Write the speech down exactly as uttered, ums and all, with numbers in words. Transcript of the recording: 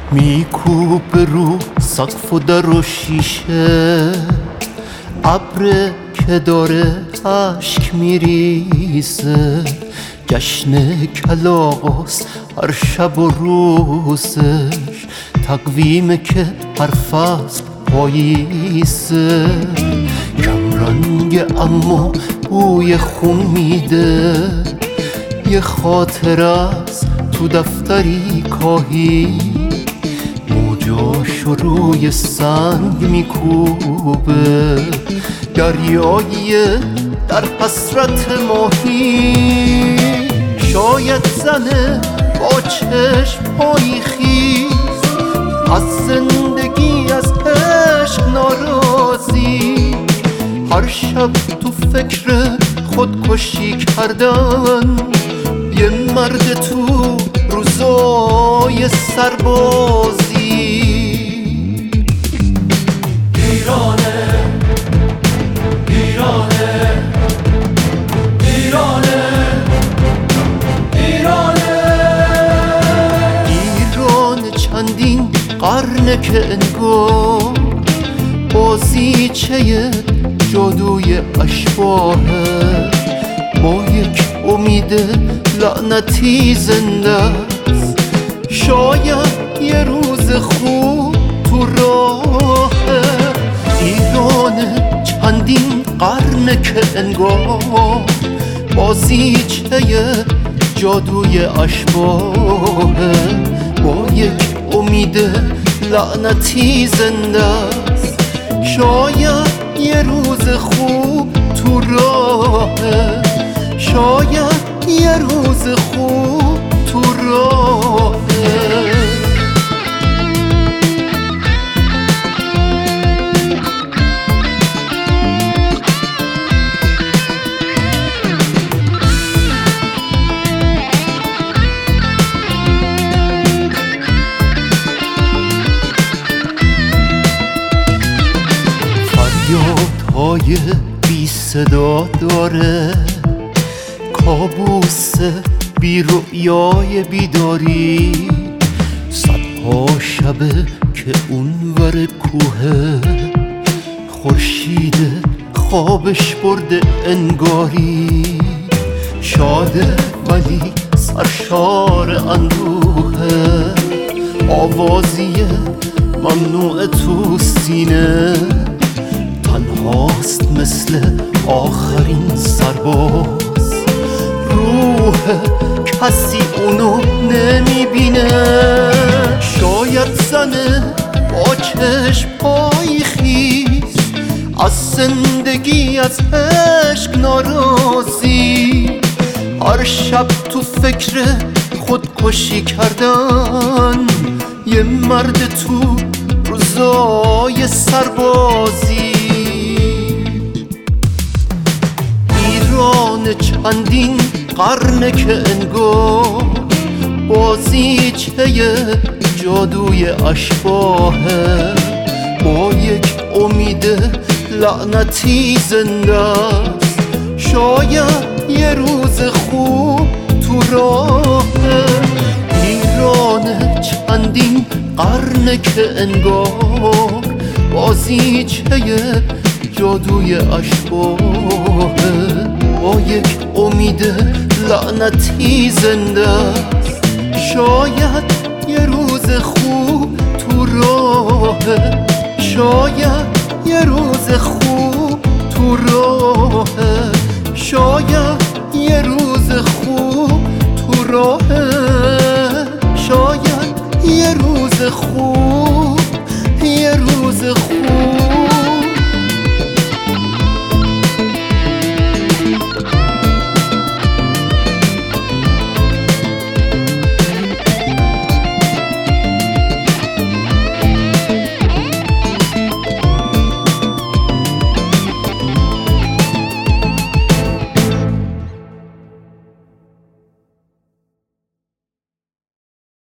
میکوب رو سقف و در و شیشه، ابر که داره اشک میریزه، جشن کلاغاست هر شب و روزش، تقویمه که هر فصل پاییزه. کمرنگ اما بوی خون میده، یه خاطر از تو دفتری کاهی، موجاشو روی سنگ میکوبه، دریایی در حسرت ماهی. شاید زنه با چشم‌های خیس، از زندگی از عشق ناراضی، هر شب تو فکر خودکشی کردن، یه مرد تو روزای سربازی. ایرانه ایرانه ایرانه ایرانه ایران چندین قرنه که انگار بازیچه جادوی اشباهه، با یک امید لعنتی زنده است. شاید یه روز خوب تو راهه، ایران چندین قرنه که انگار بازیچه جادوی اشباهه، با یک امید لعنتی زنده است. شاید یه روز خوب تو راهه، شاید یه روز خوب تو راهه. فریادهای بی صدا داره، کابوس بی رؤیای بیداری، صدها شبه که اونور کوه، خورشید خوابش برده انگاری، شاده ولی سرشار اندوهه، آوازی ممنوع تو سینه، تنهاست مثل آخرین سرباز، روح کسی اونو نمیبینه. شاید زنه با چشم‌های خیس، از زندگی از عشق ناراضی، هر شب تو فکر خودکشی کردن، یه مرد تو روزای سربازی. ایران چندین قرنه که انگار بازیچه جادوی اشباهه، با یک امید لعنتی زنده است. شاید یه روز خوب تو راهه، ایران چندین قرنه که انگار بازیچه جادوی اشباهه، با یک امید لعنتی زنده است. شاید یه روز خوب تو راهه، شاید یه روز خوب تو راهه، شاید یه روز خوب تو راهه، شاید یه روز خوب، یه روز خوب